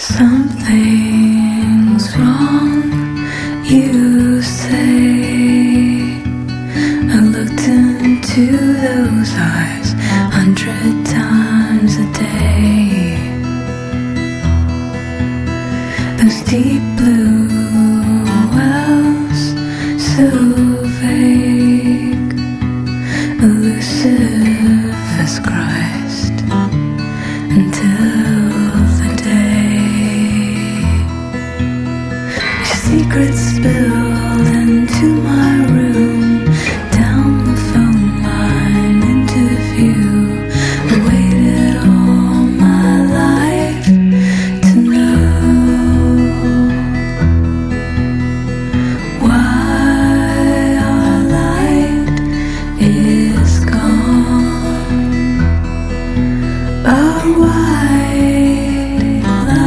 Something's wrong, you say. I looked into those eyes 100 times a day. Those deep blue wells, so vague, elusive as Christ, until the day secrets spill